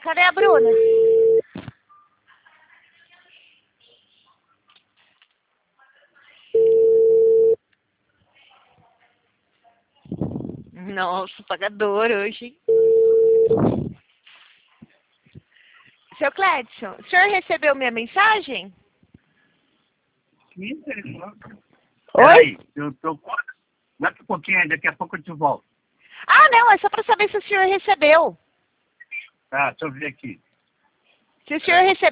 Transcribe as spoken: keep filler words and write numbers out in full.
Cadê a Bruna? Nossa, pagador hoje. Seu Clédson, o senhor recebeu minha mensagem? Sim, Oi? Peraí, eu tô... Daqui a pouquinho, daqui a pouco eu te volto. Ah, não, é só para saber se o senhor recebeu. Tá, deixa eu ver aqui. Se o senhor recebeu.